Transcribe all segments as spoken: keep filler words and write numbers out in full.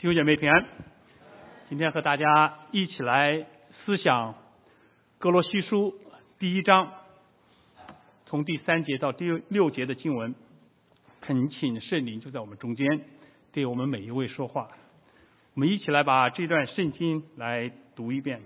弟兄姐妹平安，今天和大家一起来思想歌罗西书第一章，从第三节到第六节的经文。恳请圣灵就在我们中间，对我们每一位说话。我们一起来把这段圣经来读一遍。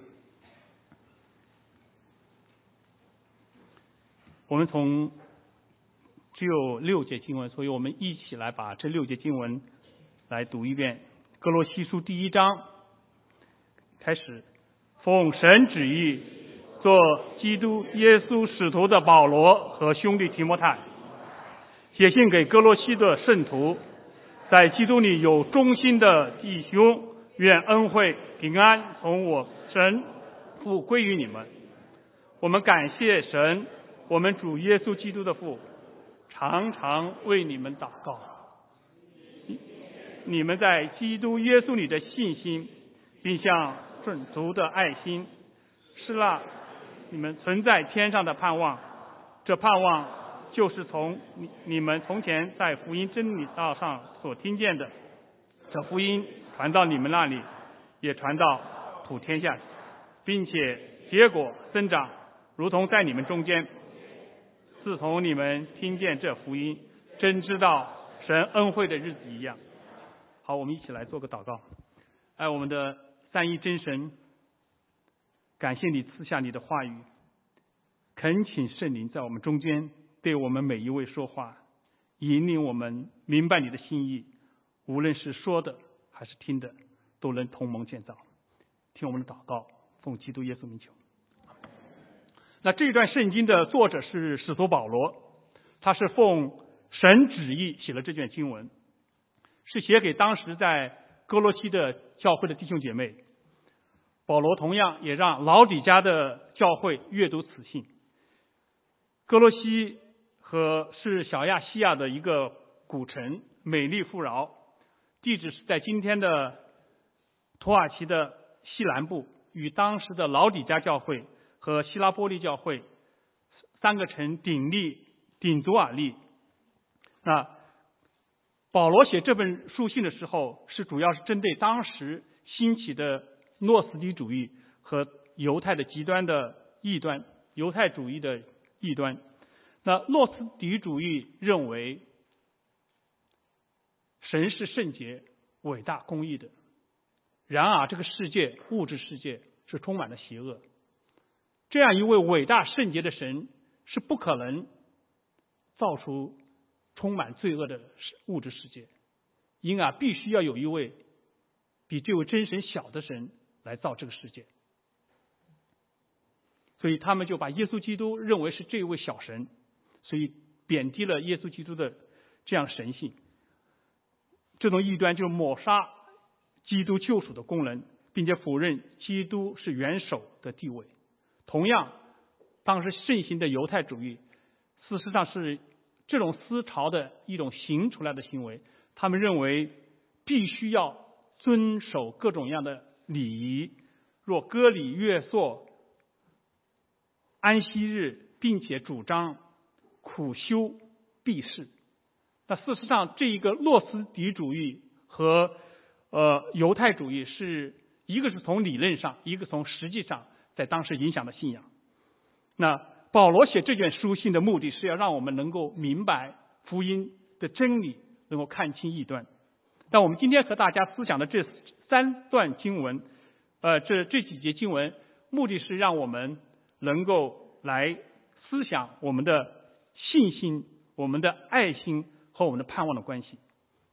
我们从只有六节经文，所以我们一起来把这六节经文来读一遍。歌罗西书第一章开始，奉神旨意做基督耶稣使徒的保罗和兄弟提摩太，写信给歌罗西的圣徒，在基督里有忠心的弟兄，愿恩惠平安从我神父归于你们。我们感谢神，我们主耶稣基督的父，常常为你们祷告。你们在基督耶稣里的信心，并向顺族的爱心，是那你们存在天上的盼望。这盼望就是从你你们从前在福音真理道上所听见的，这福音传到你们那里，也传到普天下，并且结果增长，如同在你们中间。自从你们听见这福音，真知道神恩惠的日子一样。好，我们一起来做个祷告。爱我们的三一真神，感谢你赐下你的话语，恳请圣灵在我们中间对我们每一位说话，引领我们明白你的心意，无论是说的还是听的，都能同盟建造。听我们的祷告，奉基督耶稣名求。那这段圣经的作者是使徒保罗，他是奉神旨意写了这卷经文，是写给当时在歌罗西的教会的弟兄姐妹。保罗同样也让老底嘉的教会阅读此信。歌罗西和是小亚细亚的一个古城，美丽富饶，地址是在今天的土耳其的西南部，与当时的老底嘉教会和希拉波利教会三个城鼎立鼎足而立。那保罗写这本书信的时候，是主要是针对当时兴起的诺斯底主义和犹太的极端的异端，犹太主义的异端。那诺斯底主义认为神是圣洁、伟大、公义的，然而这个世界，物质世界是充满了邪恶。这样一位伟大圣洁的神是不可能造出充满罪恶的物质世界，因而必须要有一位比这位真神小的神来造这个世界。所以他们就把耶稣基督认为是这位小神，所以贬低了耶稣基督的这样神性。这种异端就抹杀基督救赎的功能，并且否认基督是元首的地位。同样，当时盛行的犹太主义事实上是这种思潮的一种行出来的行为。他们认为必须要遵守各种各样的礼仪，若割礼月朔安息日，并且主张苦修避世。那事实上，这一个诺斯底主义和呃犹太主义是一个是从理论上，一个从实际上在当时影响的信仰。那保罗写这卷书信的目的是要让我们能够明白福音的真理，能够看清异端。但我们今天和大家思想的这三段经文，呃，这这几节经文，目的是让我们能够来思想我们的信心、我们的爱心和我们的盼望的关系。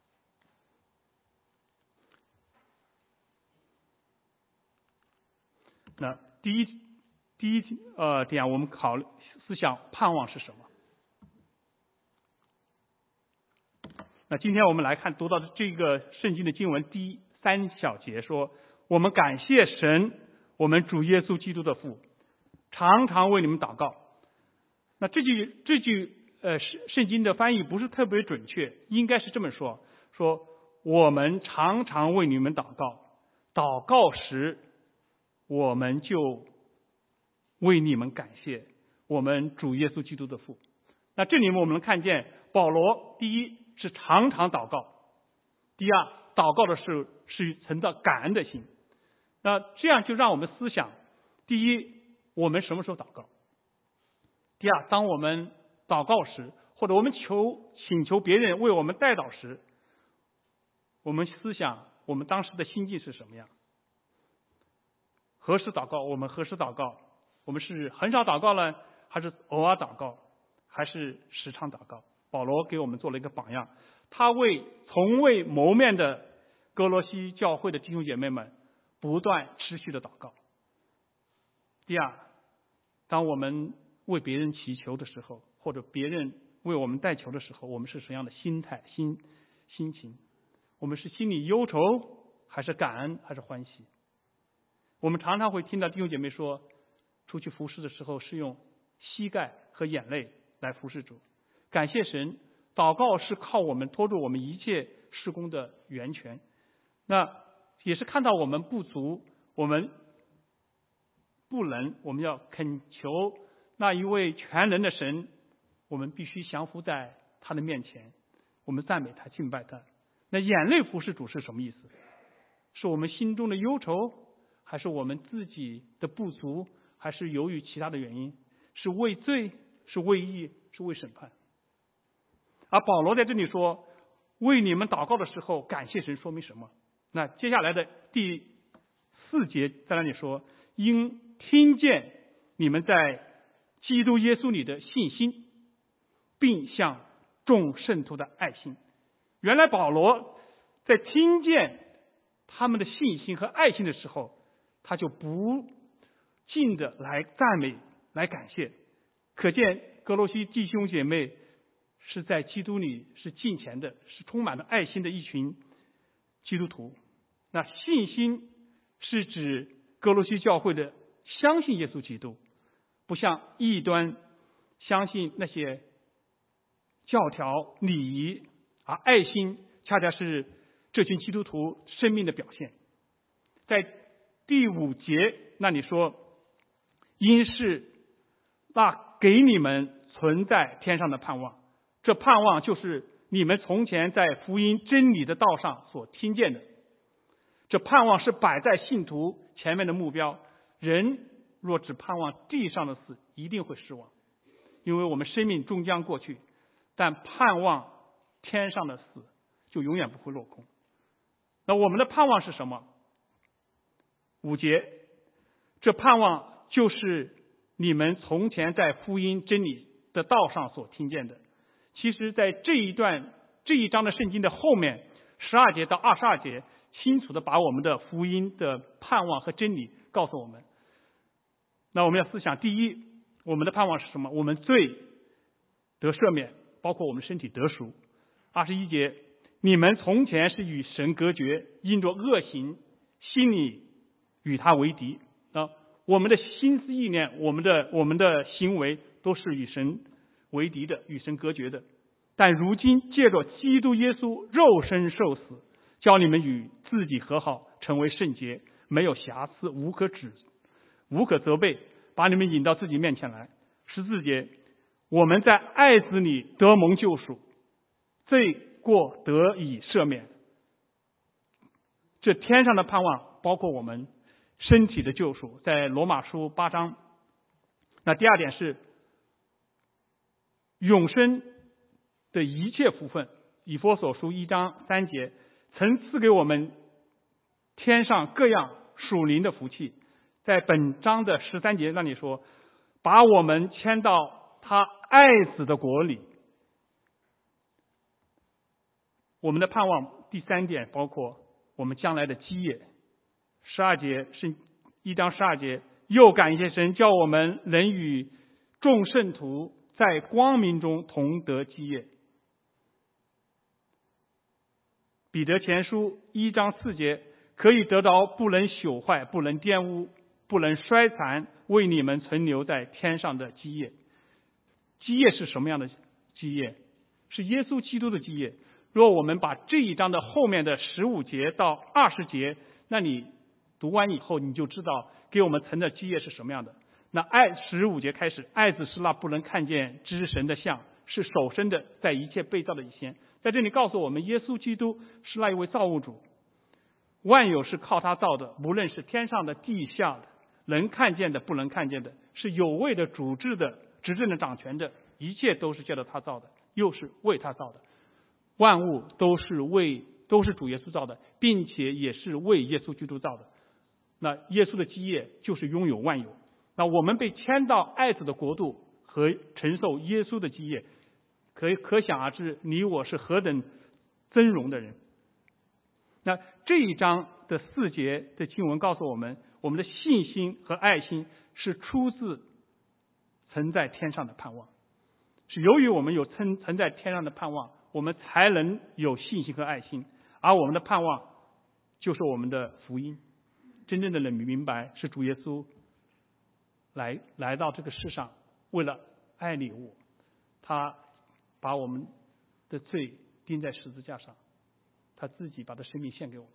那第一第一呃点，我们考虑思想盼望是什么？那今天我们来看读到的这个圣经的经文第三小节说，我们感谢神，我们主耶稣基督的父，常常为你们祷告。那这句这句呃圣经的翻译不是特别准确，应该是这么说：说我们常常为你们祷告，祷告时我们就为你们感谢我们主耶稣基督的父。那这里面我们能看见保罗第一是常常祷告，第二祷告的是是存着感恩的心。那这样就让我们思想，第一，我们什么时候祷告？第二，当我们祷告时，或者我们求请求别人为我们代祷时，我们思想我们当时的心境是什么样？何时祷告？我们何时祷告？我们是很少祷告呢，还是偶尔祷告，还是时常祷告？保罗给我们做了一个榜样，他为从未谋面的哥罗西教会的弟兄姐妹们不断持续的祷告。第二，当我们为别人祈求的时候，或者别人为我们代求的时候，我们是什么样的心态、心心情？我们是心里忧愁，还是感恩，还是欢喜？我们常常会听到弟兄姐妹说，出去服侍的时候是用膝盖和眼泪来服侍主。感谢神，祷告是靠我们托住我们一切事工的源泉。那也是看到我们不足，我们不能，我们要恳求那一位全能的神，我们必须降服在他的面前，我们赞美他，敬拜他。那眼泪服侍主是什么意思？是我们心中的忧愁，还是我们自己的不足，还是由于其他的原因？是为罪，是为义，是为审判？而保罗在这里说，为你们祷告的时候感谢神，说明什么？那接下来的第四节在那里说，因听见你们在基督耶稣里的信心，并向众圣徒的爱心。原来保罗在听见他们的信心和爱心的时候，他就不禁的来赞美，来感谢。可见哥罗西弟兄姐妹是在基督里是敬虔的，是充满了爱心的一群基督徒。那信心是指哥罗西教会的相信耶稣基督，不像异端相信那些教条礼仪，而爱心恰恰是这群基督徒生命的表现。在第五节那里说，因是那给你们存在天上的盼望，这盼望就是你们从前在福音真理的道上所听见的。这盼望是摆在信徒前面的目标。人若只盼望地上的事，一定会失望，因为我们生命终将过去，但盼望天上的死就永远不会落空。那我们的盼望是什么？五节，这盼望就是你们从前在福音真理的道上所听见的。其实在这一段这一章的圣经的后面十二节到二十二节，清楚的把我们的福音的盼望和真理告诉我们。那我们要思想，第一，我们的盼望是什么？我们罪得赦免，包括我们身体得赎。二十一节，你们从前是与神隔绝，因着恶行，心里与他为敌。啊，我们的心思意念，我们的我们的行为都是与神为敌的，与神隔绝的。但如今借着基督耶稣肉身受死，叫你们与自己和好，成为圣洁，没有瑕疵，无可指无可责备，把你们引到自己面前来。十四节，我们在爱子里得蒙救赎，罪过得以赦免。这天上的盼望包括我们身体的救赎，在罗马书八章。那第二点是永生的一切福分，以弗所书一章三节，曾赐给我们天上各样属灵的福气。在本章的十三节那里说，把我们迁到他爱子的国里。我们的盼望第三点包括我们将来的基业。十二节是一章十二节，又感谢神，叫我们能与众圣徒在光明中同得基业。彼得前书一章四节，可以得到不能朽坏，不能玷污，不能衰残，为你们存留在天上的基业。基业是什么样的基业？是耶稣基督的基业。若我们把这一章的后面的十五节到二十节，那你读完以后，你就知道给我们存的基业是什么样的。那爱十五节开始，爱子是那不能看见之神的像，是首生的，在一切被造的以前。在这里告诉我们，耶稣基督是那一位造物主。 万有是靠他造的，无论是天上的地下的，能看见的不能看见的，是有位的主治的执政的掌权的，一切都是借着他造的，又是为他造的。万物都是为都是主耶稣造的，并且也是为耶稣基督造的。那耶稣的基业就是拥有万有。那我们被迁到爱子的国度和承受耶稣的基业，可以可想而知，你我是何等尊荣的人。那这一章的四节的经文告诉我们，我们的信心和爱心是出自存在天上的盼望，是由于我们有存存在天上的盼望，我们才能有信心和爱心，而我们的盼望就是我们的福音。真正的人明白是主耶稣来来到这个世上，为了爱你我，他把我们的罪钉在十字架上，他自己把他生命献给我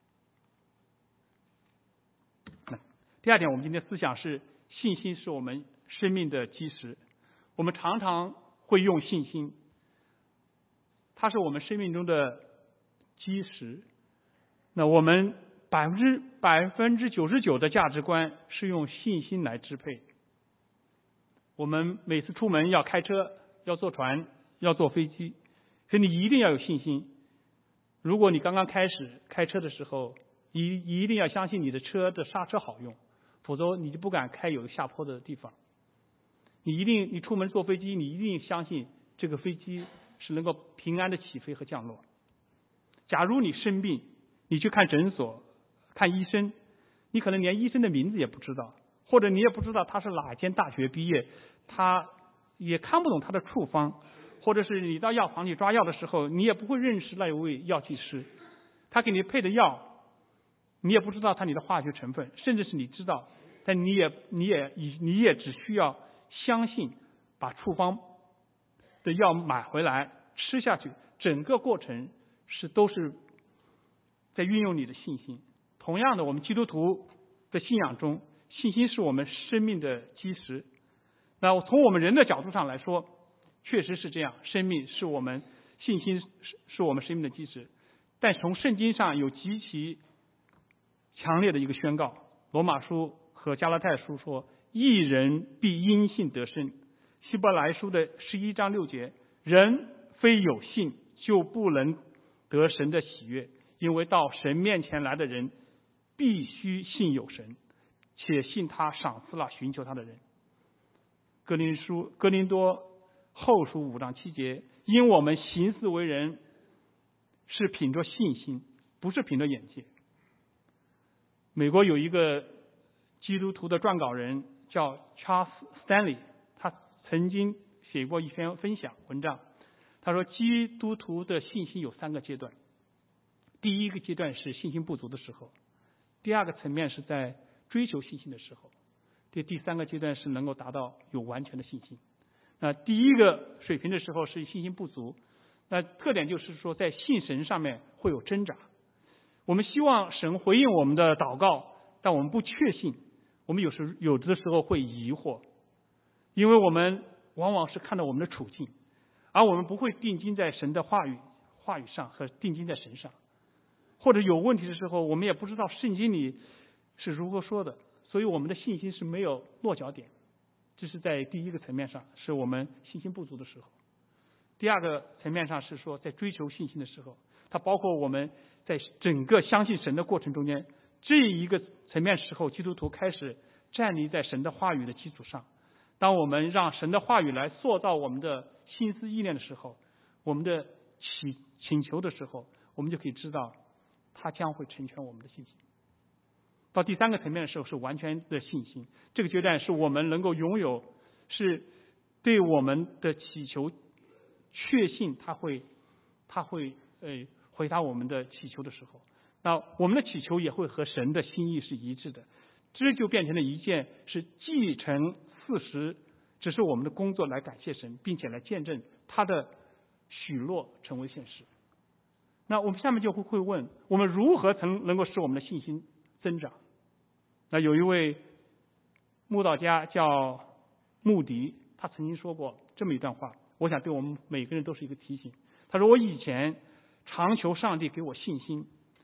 们。第二点，我们今天思想是信心是我们生命的基石。我们常常会用信心，它是我们生命中的基石。那我们百分之百分之九十九的价值观是用信心来支配。我们每次出门要开车，要坐船，要坐飞机，所以你一定要有信心。如果你刚刚开始开车的时候，你一定要相信你的车的刹车好用，否则你就不敢开有下坡的地方。你一定，你出门坐飞机，你一定相信这个飞机是能够平安的起飞和降落。假如你生病，你去看诊所看医生，你可能连医生的名字也不知道，或者你也不知道他是哪间大学毕业，他也看不懂他的处方，或者是你到药房里抓药的时候，你也不会认识那一位药剂师，他给你配的药你也不知道他你的化学成分，甚至是你知道，但你也你也你也只需要相信，把处方的药买回来吃下去，整个过程是都是在运用你的信心。同样的，我们基督徒的信仰中，信心是我们生命的基石。那从我们人的角度上来说，确实是这样，生命是我们信心是我们生命的基石。但从圣经上有极其强烈的一个宣告，罗马书和加拉太书说，义人必因信得生。希伯来书的十一章六节，人非有信就不能得神的喜悦，因为到神面前来的人必须信有神，且信他赏赐了寻求他的人。哥林书哥林多后书五章七节，因我们行事为人是凭着信心，不是凭着眼界。美国有一个基督徒的撰稿人叫 Charles Stanley， 他曾经写过一篇分享文章，他说基督徒的信心有三个阶段。第一个阶段是信心不足的时候，第二个层面是在追求信心的时候，第第三个阶段是能够达到有完全的信心。那第一个水平的时候是信心不足，那特点就是说在信神上面会有挣扎。我们希望神回应我们的祷告，但我们不确信，我们有时有的时候会疑惑，因为我们往往是看到我们的处境，而我们不会定睛在神的话语话语上和定睛在神上。或者有问题的时候，我们也不知道圣经里是如何说的，所以我们的信心是没有落脚点。这是在第一个层面上，是我们信心不足的时候。第二个层面上是说，在追求信心的时候，它包括我们在整个相信神的过程中间，这一个层面时候，基督徒开始站立在神的话语的基础上。当我们让神的话语来塑造我们的心思意念的时候，我们的祈请求的时候，我们就可以知道他将会成全我们的信心。到第三个层面的时候是完全的信心，这个阶段是我们能够拥有，是对我们的祈求确信他会他会呃回答我们的祈求的时候，那我们的祈求也会和神的心意是一致的，这就变成了一件是既成事实，只是我们的工作来感谢神，并且来见证他的许诺成为现实。那我们下面就会会问，我们如何曾能够使我们的信心增长？那有一位慕道家叫穆迪，他曾经说过这么一段话，我想对我们每个人都是一个提醒。他说，我以前常求上帝给我信心，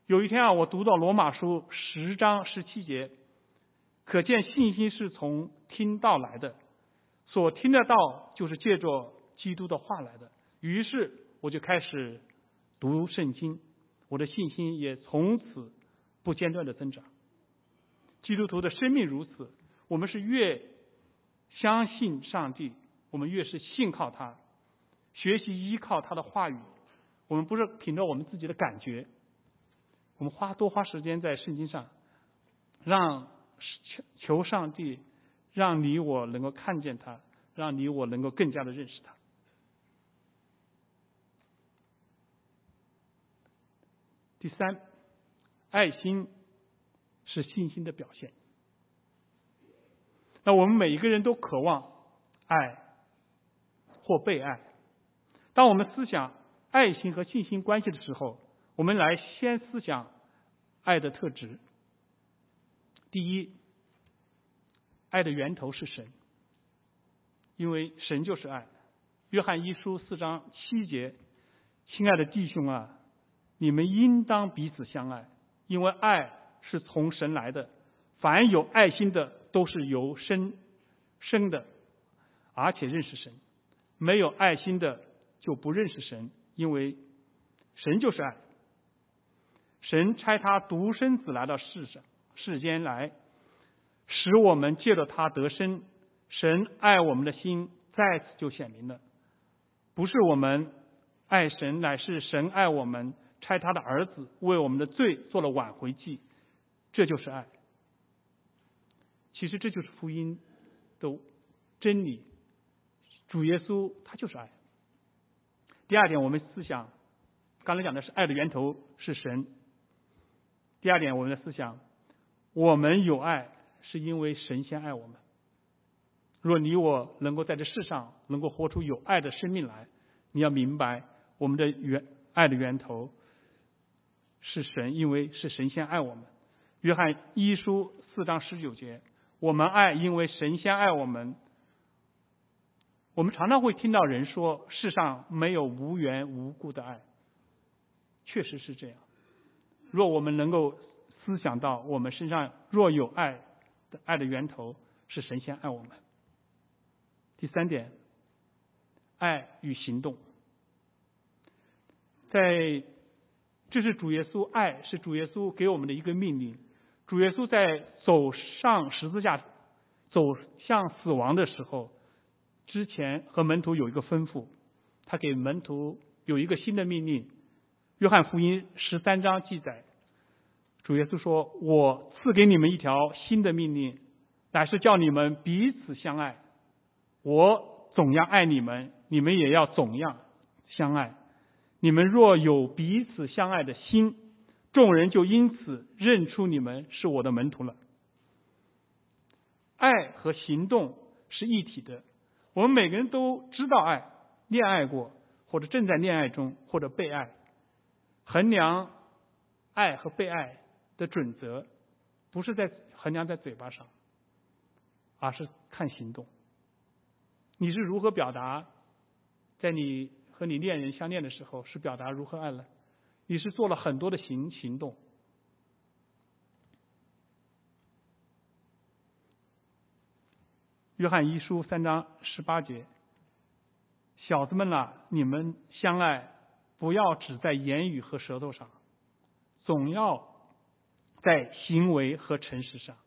有一天啊，我读到罗马书十章十七节，可见信心是从听道来的，所听的道就是借着基督的话来的。于是我就开始读圣经，我的信心也从此不间断的增长。基督徒的生命如此，我们是越相信上帝，我们越是信靠他，学习依靠他的话语。我们不是凭着我们自己的感觉，我们花多花时间在圣经上，让求上帝让你我能够看见他，让你我能够更加的认识他。第三，爱心是信心的表现。那我们每一个人都渴望爱或被爱。当我们思想爱心和信心关系的时候，我们来先思想爱的特质。第一，爱的源头是神，因为神就是爱。约翰一书四章七节，亲爱的弟兄啊，你们应当彼此相爱，因为爱是从神来的，凡有爱心的都是由神生的，而且认识神。没有爱心的就不认识神，因为神就是爱。神差他独生子来到世上世间来，使我们借着他得生。神爱我们的心在此就显明了，不是我们爱神，乃是神爱我们，差他的儿子为我们的罪做了挽回祭，这就是爱。其实这就是福音的真理，主耶稣他就是爱。第二点，我们思想刚才讲的是爱的源头是神。第二点，我们的思想，我们有爱是因为神先爱我们。若你我能够在这世上能够活出有爱的生命来，你要明白我们的源爱的源头是神，因为是神先爱我们。约翰一书四章十九节，我们爱因为神先爱我们。我们常常会听到人说世上没有无缘无故的爱，确实是这样。若我们能够思想到我们身上若有爱的爱的源头是神先爱我们。第三点，爱与行动。在这是主耶稣爱是主耶稣给我们的一个命令。主耶稣在走上十字架走向死亡的时候，之前和门徒有一个吩咐，他给门徒有一个新的命令。约翰福音十三章记载，主耶稣说，我赐给你们一条新的命令，乃是叫你们彼此相爱。我总要爱你们，你们也要总样相爱。你们若有彼此相爱的心，众人就因此认出你们是我的门徒了。爱和行动是一体的。我们每个人都知道爱，恋爱过，或者正在恋爱中，或者被爱。衡量爱和被爱的准则，不是在衡量在嘴巴上，而是看行动。你是如何表达，在你和你恋人相恋的时候，是表达如何爱了？你是做了很多的行行动。约翰一书三章十八节，小子们啊，你们相爱，不要只在言语和舌头上，总要在行为和诚实上。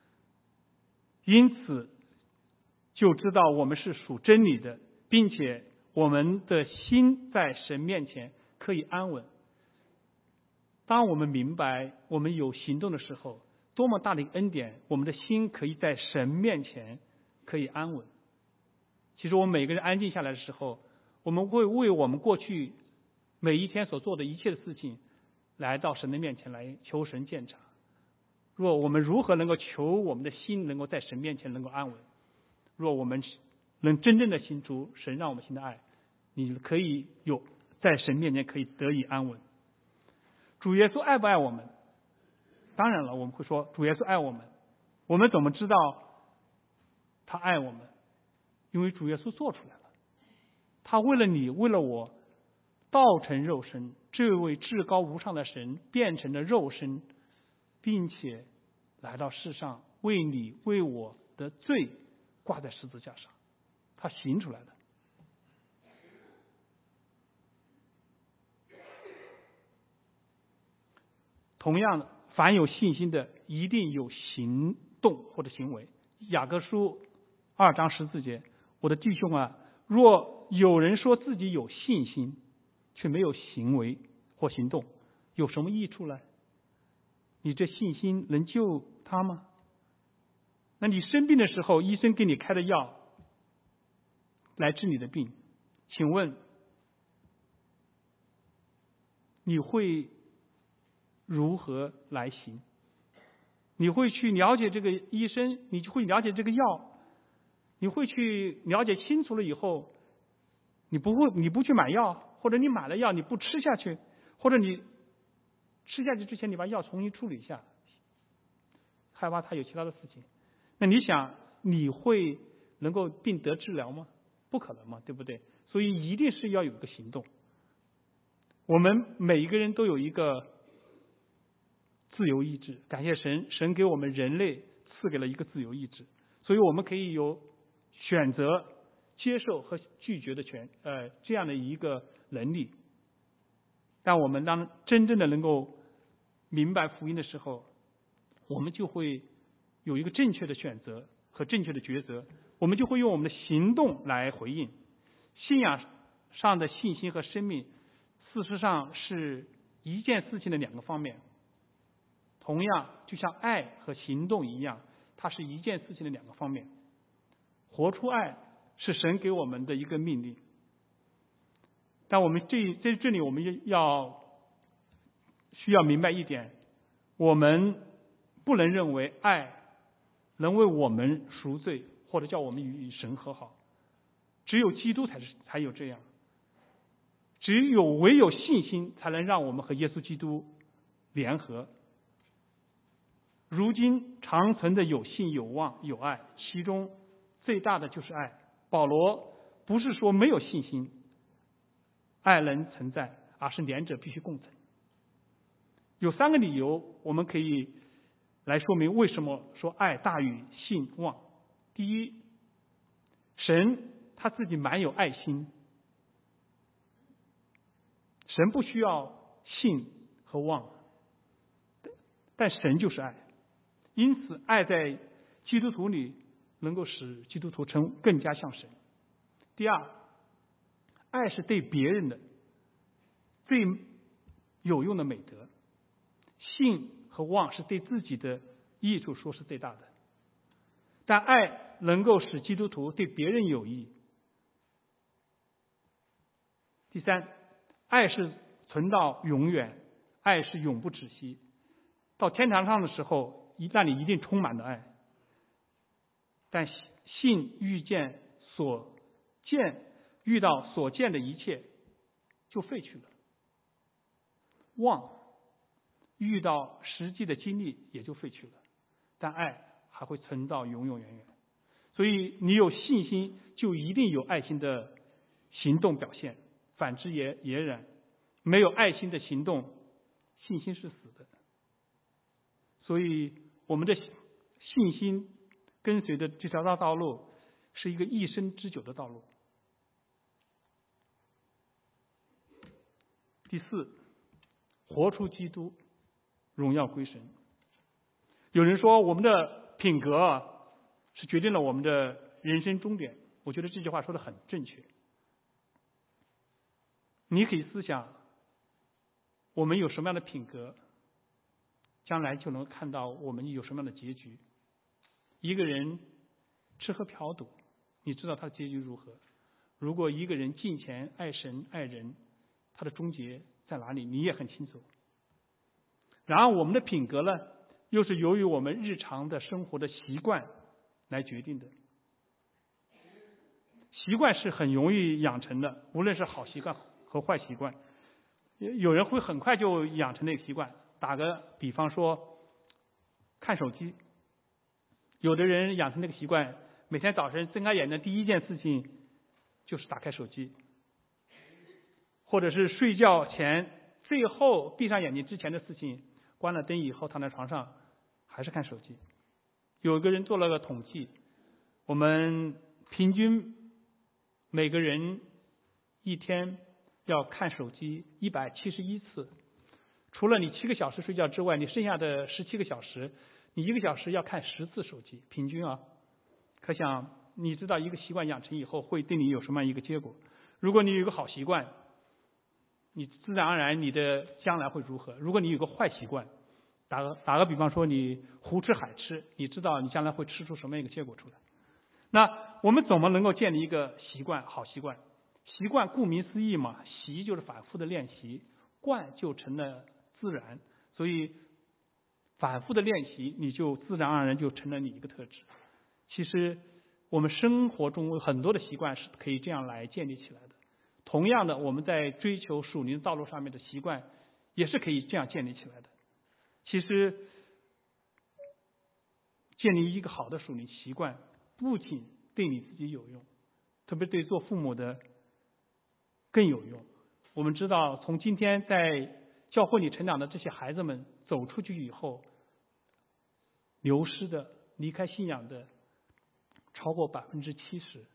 因此就知道我们是属真理的，并且我们的心在神面前可以安稳。当我们明白我们有行动的时候，多么大的一个恩典，我们的心可以在神面前可以安稳。其实我们每个人安静下来的时候，我们会为我们过去每一天所做的一切的事情来到神的面前来求神鉴察。若我们如何能够求我们的心能够在神面前能够安稳，若我们能真正的行出神让我们行的爱，你可以有在神面前可以得以安稳。主耶稣爱不爱我们？当然了，我们会说主耶稣爱我们。我们怎么知道他爱我们？因为主耶稣做出来了，他为了你为了我道成肉身， 这位至高无上的神变成了肉身，并且来到世上为你为我的罪挂在十字架上，他行出来的。同样的，凡有信心的一定有行动或者行为。雅各书二章十四节，我的弟兄啊，若有人说自己有信心，却没有行为或行动，有什么益处呢？你这信心能救他吗？那你生病的时候，医生给你开的药来治你的病，请问你会如何来行？你会去了解这个医生，你就会了解这个药，你会去了解清楚了以后，你不会你不去买药，或者你买了药你不吃下去，或者你吃下去之前你把药重新处理一下，害怕他有其他的事情，那你想你会能够病得治疗吗？不可能嘛，对不对？所以一定是要有一个行动。我们每一个人都有一个自由意志，感谢神，神给我们人类赐给了一个自由意志，所以我们可以有选择、接受和拒绝的权，呃，这样的一个能力。但我们当真正的能够明白福音的时候，我们就会有一个正确的选择和正确的抉择，我们就会用我们的行动来回应。信仰上的信心和生命，事实上是一件事情的两个方面。同样，就像爱和行动一样，它是一件事情的两个方面。活出爱是神给我们的一个命令。但我们这在这里，我们要需要明白一点，我们不能认为爱能为我们赎罪，或者叫我们与神和好。只有基督才是才有这样，只有唯有信心才能让我们和耶稣基督联合。如今长存的有信有望有爱，其中最大的就是爱。保罗不是说没有信心爱能存在，而是两者必须共存。有三个理由我们可以来说明为什么说爱大于信望。第一，神他自己满有爱心，神不需要信和望，但神就是爱，因此爱在基督徒里能够使基督徒成更加像神。第二，爱是对别人的最有用的美德，信和望是对自己的益处说是最大的，但爱能够使基督徒对别人有益。第三，爱是存到永远，爱是永不止息，到天堂上的时候那里一定充满了爱。但信遇见所见，遇到所见的一切就废去了，望遇到实际的经历也就废去了，但爱还会存到永永远远。所以你有信心就一定有爱心的行动表现，反之也也然。没有爱心的行动，信心是死的。所以我们的信心跟随的这条道路是一个一生之久的道路。第四，活出基督，荣耀归神。有人说我们的品格是决定了我们的人生终点，我觉得这句话说得很正确。你可以思想我们有什么样的品格，将来就能看到我们有什么样的结局。一个人吃喝嫖赌，你知道他的结局如何？如果一个人敬虔爱神爱人，他的终结在哪里？你也很清楚。然而我们的品格呢，又是由于我们日常的生活的习惯来决定的。习惯是很容易养成的，无论是好习惯和坏习惯。有人会很快就养成那个习惯，打个比方说看手机，有的人养成那个习惯，每天早晨睁开眼的第一件事情就是打开手机，或者是睡觉前睡后闭上眼睛之前的事情，关了灯以后躺在床上还是看手机。有个人做了个统计，我们平均每个人一天要看手机一百七十一次。除了你七个小时睡觉之外，你剩下的十七个小时，你一个小时要看十次手机，平均啊。可想你知道一个习惯养成以后会对你有什么样一个结果。如果你有一个好习惯，你自然而然你的将来会如何。如果你有个坏习惯，打个打个比方说你胡吃海吃，你知道你将来会吃出什么样一个结果出来。那我们怎么能够建立一个习惯，好习惯？习惯顾名思义嘛，习就是反复的练习，惯就成了自然，所以反复的练习，你就自然而然就成了你一个特质。其实我们生活中很多的习惯是可以这样来建立起来的。同样的，我们在追求属灵道路上面的习惯也是可以这样建立起来的。其实建立一个好的属灵习惯，不仅对你自己有用，特别对做父母的更有用。我们知道，从今天在教会里成长的这些孩子们走出去以后，流失的、离开信仰的超过百分之七十。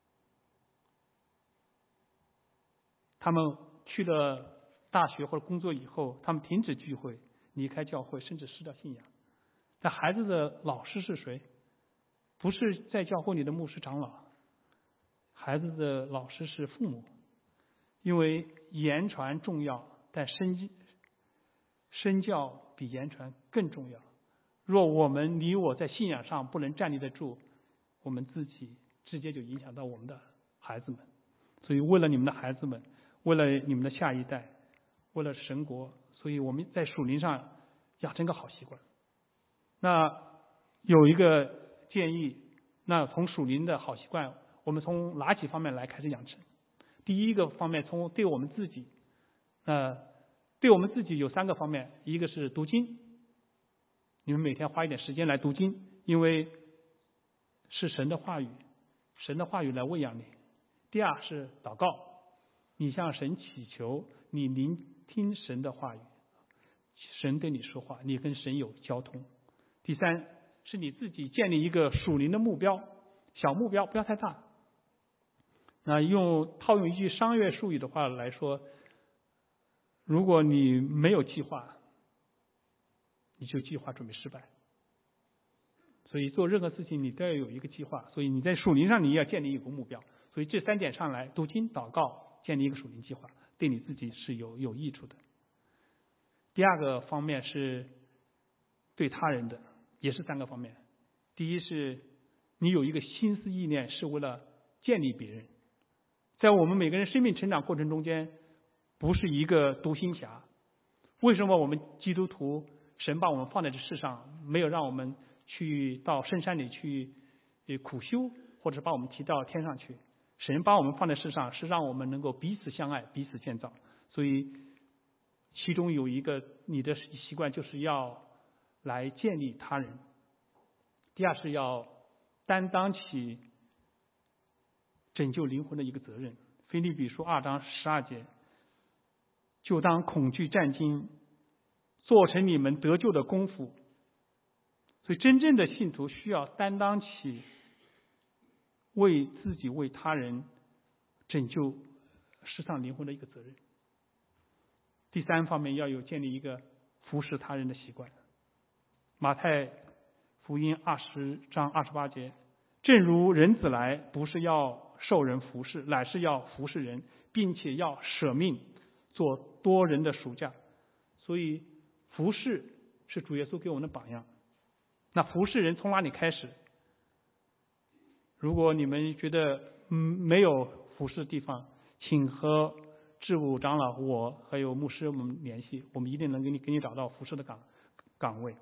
他们去了大学或者工作以后，他们停止聚会，离开教会，甚至失掉信仰。那孩子的老师是谁？不是在教会里的牧师长老，孩子的老师是父母。因为言传重要，但身身教比言传更重要。若我们你我在信仰上不能站立得住，我们自己直接就影响到我们的孩子们。所以为了你们的孩子们，为了你们的下一代，为了神国，所以我们在属灵上养成个好习惯。那有一个建议，那从属灵的好习惯，我们从哪几方面来开始养成？第一个方面，从对我们自己，呃，对我们自己有三个方面，一个是读经，你们每天花一点时间来读经，因为是神的话语，神的话语来喂养你。第二是祷告，你向神祈求，你聆听神的话语，神对你说话，你跟神有交通。第三是你自己建立一个属灵的目标，小目标不要太大。那用套用一句商业术语的话来说，如果你没有计划，你就计划准备失败。所以做任何事情你都要有一个计划，所以你在属灵上你也要建立一个目标。所以这三点上来，读经、祷告，建立一个属灵计划，对你自己是有有益处的。第二个方面是对他人的，也是三个方面。第一是你有一个心思意念是为了建立别人。在我们每个人生命成长过程中间，不是一个独行侠。为什么我们基督徒神把我们放在这世上，没有让我们去到深山里去苦修，或者把我们提到天上去？神把我们放在世上，是让我们能够彼此相爱，彼此建造。所以其中有一个你的习惯，就是要来建立他人。第二是要担当起拯救灵魂的一个责任。腓立比书二章十二节，就当恐惧战惊，做成你们得救的功夫。所以真正的信徒需要担当起为自己为他人拯救世上灵魂的一个责任。第三方面要有建立一个服侍他人的习惯。马太福音二十章二十八节，正如人子来，不是要受人服侍，乃是要服侍人，并且要舍命做多人的赎价。所以服侍是主耶稣给我们的榜样。那服侍人从哪里开始？如果你们觉得嗯没有服侍的地方，请和志务长老我还有牧师我们联系，我们一定能给你给你找到服侍的岗岗位。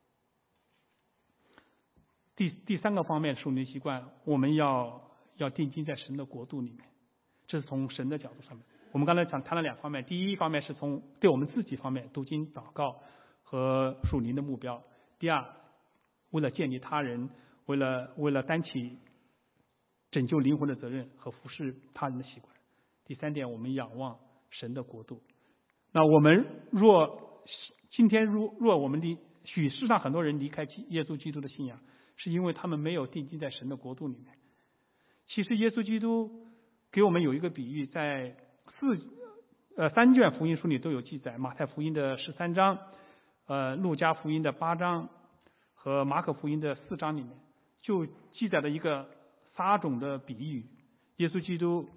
第第三个方面属灵习惯，我们要要定睛在神的国度里面，这是从神的角度上面。我们刚才讲谈了两方面，第一方面是从对我们自己方面，读经、祷告和属灵的目标；第二，为了建立他人，为了为了担起拯救灵魂的责任和服侍他人的习惯；第三点，我们仰望神的国度。 那我们若今天若若我们离许世上很多人离开耶稣基督的信仰，是因为他们没有定睛在神的国度里面。其实耶稣基督给我们有一个比喻，在四呃三卷福音书里都有记载，马太福音的十三章，呃路加福音的八章和马可福音的四章里面，就记载了一个撒种的比喻。耶稣基督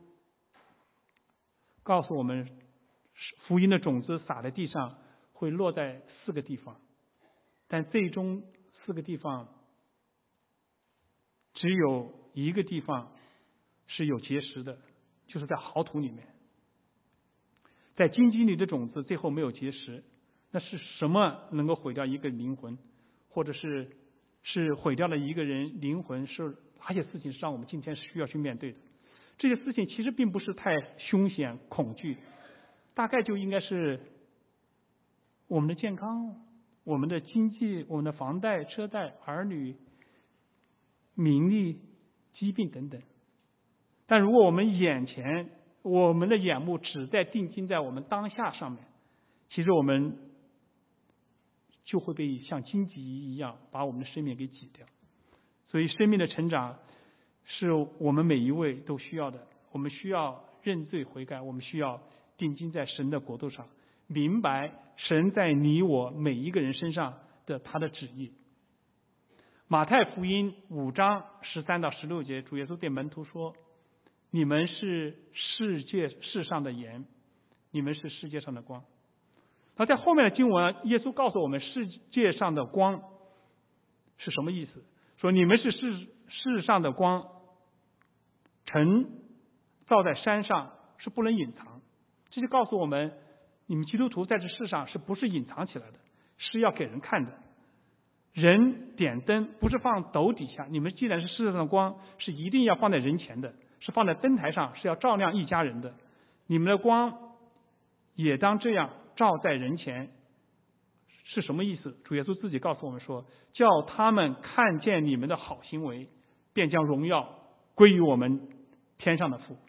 告诉我们，福音的种子撒在地上会落在四个地方，但最终四个地方只有一个地方是有结实的，就是在好土里面。在荆棘里的种子最后没有结实，那是什么能够毁掉一个灵魂，或者是是毁掉了一个人灵魂，是而且事情是让我们今天需要去面对的。这些事情其实并不是太凶险恐惧，大概就应该是我们的健康、我们的经济、我们的房贷、车贷、儿女、名利、疾病等等。但如果我们眼前我们的眼目只在定睛在我们当下上面，其实我们就会被像荆棘一样把我们的生命给挤掉。所以生命的成长是我们每一位都需要的，我们需要认罪悔改，我们需要定睛在神的国度上，明白神在你我每一个人身上的他的旨意。马太福音五章十三到十六节，主耶稣对门徒说，你们是世界世上的盐，你们是世界上的光。那在后面的经文，耶稣告诉我们世界上的光是什么意思，说你们是世世上的光，晨照在山上是不能隐藏。这就告诉我们，你们基督徒在这世上是不是隐藏起来的，是要给人看的。人点灯不是放斗底下，你们既然是世上的光，是一定要放在人前的，是放在灯台上，是要照亮一家人的。你们的光也当这样照在人前。是什么意思？主耶稣自己告诉我们说，叫他们看见你们的好行为，便将荣耀归于我们天上的父。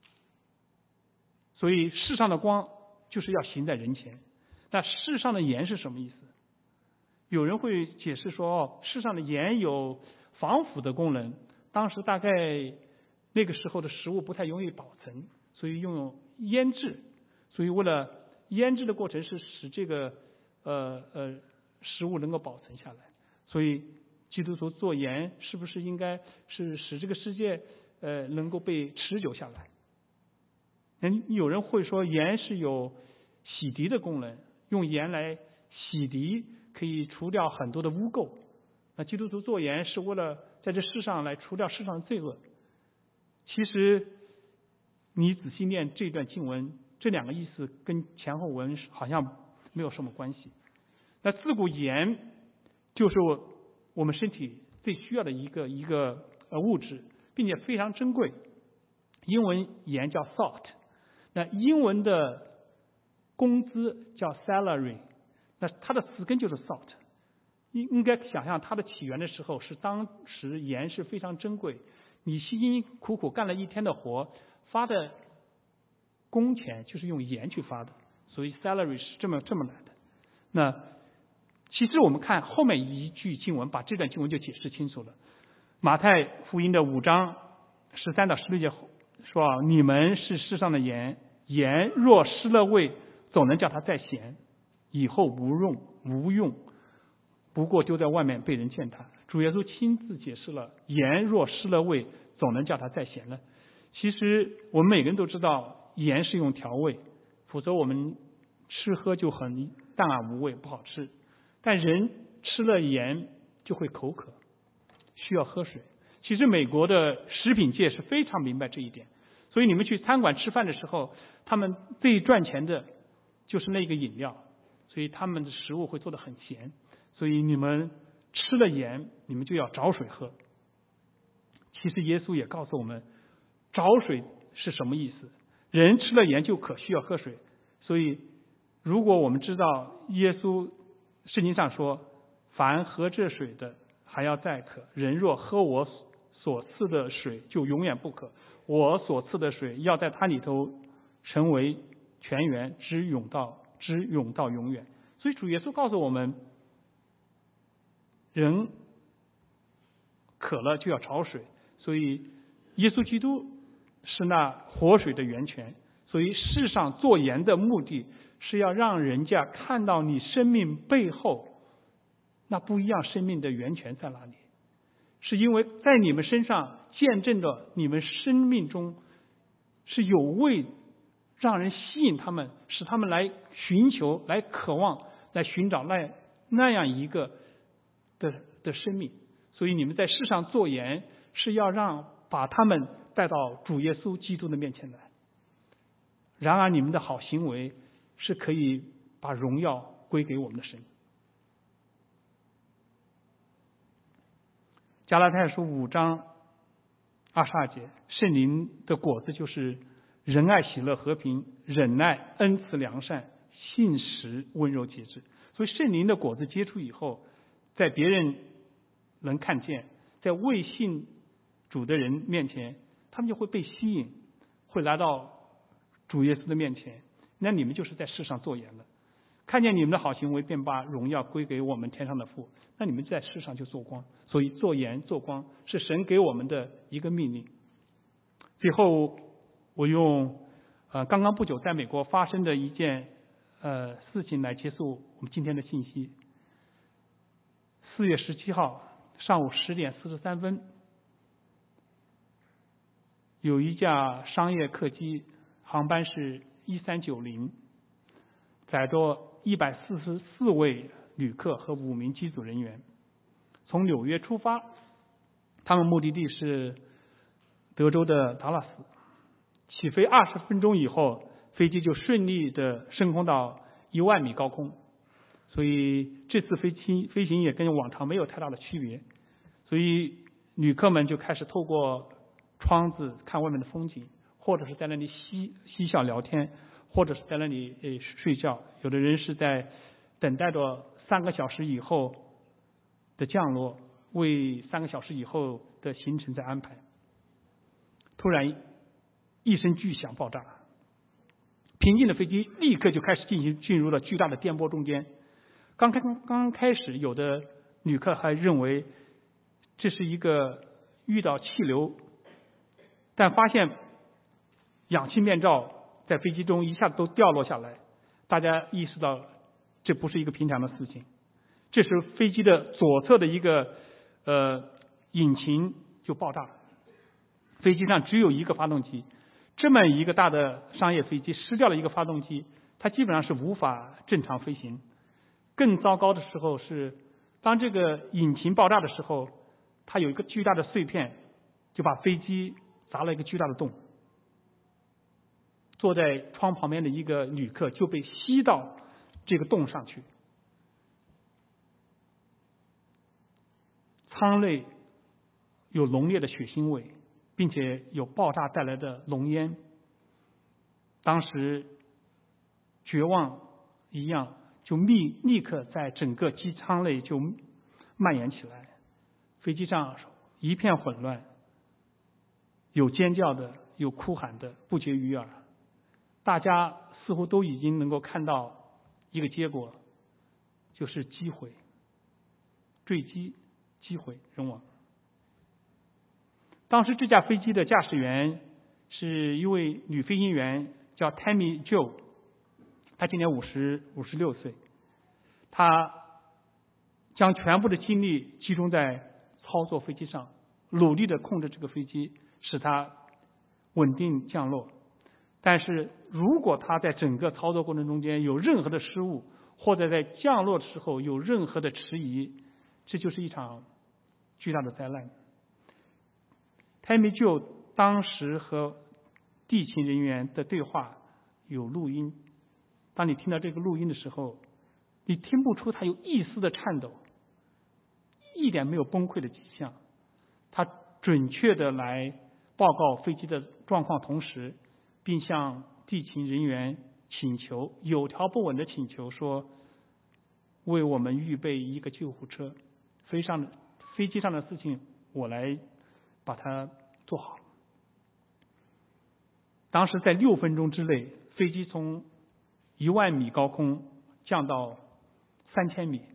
所以世上的光就是要行在人前。那世上的盐是什么意思？有人会解释说，哦，世上的盐有防腐的功能，当时大概那个时候的食物不太容易保存，所以用腌制，所以为了腌制的过程是使这个呃呃食物能够保存下来。所以基督徒做盐是不是应该是使这个世界呃能够被持久下来？嗯，有人会说盐是有洗涤的功能，用盐来洗涤可以除掉很多的污垢。那基督徒做盐是为了在这世上来除掉世上的罪恶。其实你仔细念这段经文，这两个意思跟前后文好像没有什么关系。那自古盐就是我们身体最需要的一个一个呃物质，并且非常珍贵。英文盐叫 salt， 那英文的工资叫 salary， 那它的词根就是 salt。应应该想象它的起源的时候，是当时盐是非常珍贵，你辛辛苦苦干了一天的活，发的工钱就是用盐去发的，所以 salary 是这么这么来的。那其实我们看后面一句经文，把这段经文就解释清楚了。马太福音的五章十三到十六节说，你们是世上的盐，盐若失了味，总能叫它再咸，以后无用无用，不过丢在外面被人践踏。主耶稣亲自解释了，盐若失了味，总能叫它再咸了。其实我们每个人都知道盐是用调味，否则我们吃喝就很淡而无味，不好吃。但人吃了盐就会口渴，需要喝水。其实美国的食品界是非常明白这一点，所以你们去餐馆吃饭的时候，他们最赚钱的就是那个饮料，所以他们的食物会做得很咸。所以你们吃了盐，你们就要找水喝。其实耶稣也告诉我们，找水是什么意思？人吃了盐就渴，需要喝水。所以如果我们知道耶稣圣经上说，凡喝这水的还要再渴，人若喝我所赐的水就永远不渴，我所赐的水要在他里头成为泉源，直涌到直涌到永远。所以主耶稣告诉我们，人渴了就要找水，所以耶稣基督是那活水的源泉。所以世上做盐的目的是要让人家看到你生命背后那不一样生命的源泉在哪里，是因为在你们身上见证着你们生命中是有味，让人吸引他们，使他们来寻求、来渴望、来寻找那那样一个的的生命。所以你们在世上做盐，是要让把他们带到主耶稣基督的面前来。然而你们的好行为是可以把荣耀归给我们的神。加拉太书五章二十二节，圣灵的果子就是仁爱、喜乐、和平、忍耐、恩慈、良善、信实、温柔、节制。所以圣灵的果子结出以后，在别人能看见，在未信主的人面前，他们就会被吸引，会来到主耶稣的面前。那你们就是在世上做盐了，看见你们的好行为，便把荣耀归给我们天上的父。那你们在世上就做光。所以做盐做光是神给我们的一个命令。最后我用呃刚刚不久在美国发生的一件呃事情来结束我们今天的信息。四月十七号上午十点四十三分，有一架商业客机，航班是一三九零，载着一百四十四位旅客和五名机组人员，从纽约出发，他们目的地是德州的达拉斯。起飞二十分钟以后，飞机就顺利的升空到一万米高空。所以这次飞行飞行也跟往常没有太大的区别。所以旅客们就开始透过窗子看外面的风景，或者是在那里嬉嬉笑聊天，或者是在那里呃睡觉。有的人是在等待着三个小时以后的降落，为三个小时以后的行程在安排。突然一声巨响爆炸，平静的飞机立刻就开始进行进入了巨大的电波中间。刚开刚刚开始，有的旅客还认为这是一个遇到气流，但发现氧气面罩在飞机中一下子都掉落下来，大家意识到这不是一个平常的事情。这时飞机的左侧的一个呃引擎就爆炸了，飞机上只有一个发动机，这么一个大的商业飞机失掉了一个发动机，它基本上是无法正常飞行。更糟糕的时候是，当这个引擎爆炸的时候，它有一个巨大的碎片，就把飞机砸了一个巨大的洞。坐在窗旁边的一个旅客就被吸到这个洞上去。舱内有浓烈的血腥味，并且有爆炸带来的浓烟。当时绝望一样，就立立刻在整个机舱内就蔓延起来。飞机上一片混乱，有尖叫的，有哭喊的，不绝于耳。大家似乎都已经能够看到一个结果，就是击毁、坠机、击毁、人亡。当时这架飞机的驾驶员是一位女飞行员，叫 Tammy Jo， 她今年五十五十六岁。她将全部的精力集中在操作飞机上，努力的控制这个飞机，使它稳定降落。但是如果他在整个操作过程中间有任何的失误，或者在降落的时候有任何的迟疑，这就是一场巨大的灾难。Tammy Jo当时和地勤人员的对话有录音，当你听到这个录音的时候，你听不出他有一丝的颤抖，一点没有崩溃的迹象。他准确的来报告飞机的状况，同时并向地勤人员请求，有条不紊的请求说，为我们预备一个救护车，飞上的飞机上的事情我来把它做好。当时在六分钟之内，飞机从一万米高空降到三千米，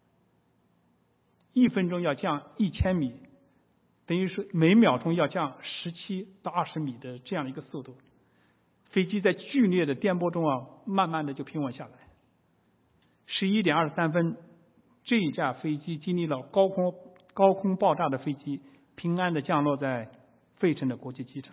一分钟要降一千米，等于是每秒钟要降十七到二十米的这样的一个速度。飞机在剧烈的颠簸中啊，慢慢的就平稳下来。十一点二十三分，这一架飞机经历了高空高空爆炸的飞机平安的降落在费城的国际机场。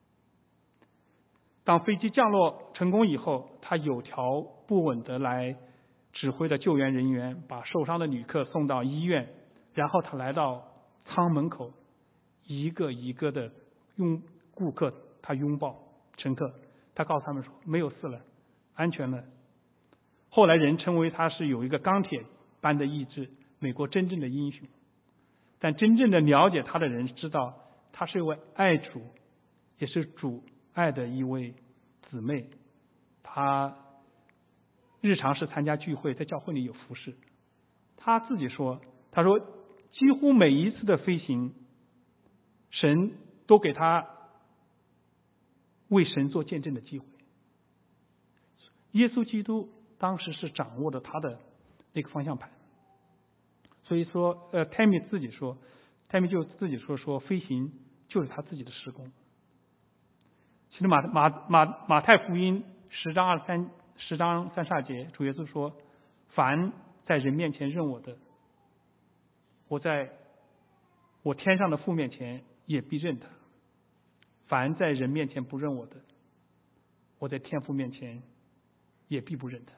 当飞机降落成功以后，他有条不紊的来指挥的救援人员把受伤的旅客送到医院，然后他来到舱门口，一个一个的拥顾客他拥抱乘客，他告诉他们说没有事了，安全了。后来人称为他是有一个钢铁般的意志，美国真正的英雄。但真正的了解他的人知道，他是一位爱主，也是主爱的一位姊妹。他日常是参加聚会，在教会里有服侍。他自己说，他说几乎每一次的飞行，神都给他为神做见证的机会。耶稣基督当时是掌握了他的那个方向盘。所以说，呃 ，Tammy 自己说 ，Tammy 就自己说说飞行就是他自己的事工。其实马马马马太福音十章二三十章三十二节，主耶稣说：“凡在人面前认我的，我在我天上的父面前也必认他；凡在人面前不认我的，我在天父面前也必不认他。”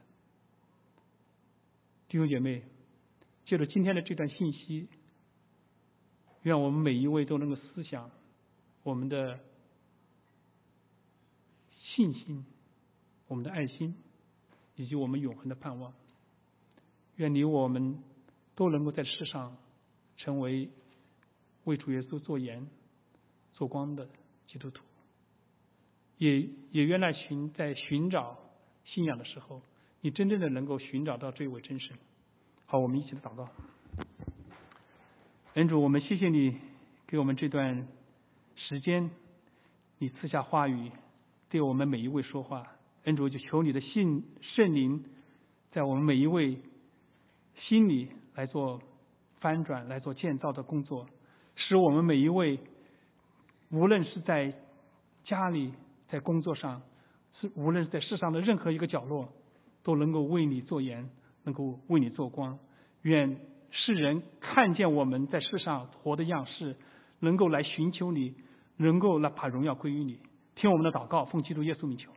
弟兄姐妹，借着今天的这段信息，愿我们每一位都能够思想我们的信心、我们的爱心，以及我们永恒的盼望。愿你我们都能够在世上成为为主耶稣做盐、做光的基督徒。也也愿那寻在寻找信仰的时候，你真正的能够寻找到这位真神。好，我们一起的祷告。恩主，我们谢谢你给我们这段时间，你赐下话语对我们每一位说话。恩主，就求你的信圣灵在我们每一位心里来做翻转，来做建造的工作，使我们每一位无论是在家里、在工作上，是无论是在世上的任何一个角落，都能够为你做盐，能够为你做光。愿世人看见我们在世上活的样式，能够来寻求你，能够来把荣耀归于你。听我们的祷告，奉基督耶稣名求。